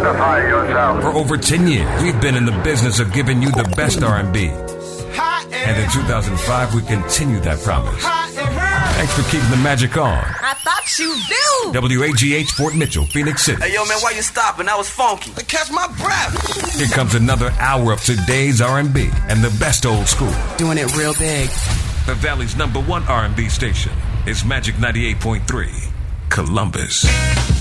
Identify yourself. For over 10 years, we've been in the business of giving you the best R&B. And in 2005, we continue that promise. Thanks for keeping the magic on. I thought you knew. WAGH Fort Mitchell, Phoenix City. Hey, yo, man, why you stopping? That was funky. To catch my breath. Here comes another hour of today's R&B and the best old school. Doing it real big. The Valley's #1 R&B station is Magic 98.3, Columbus.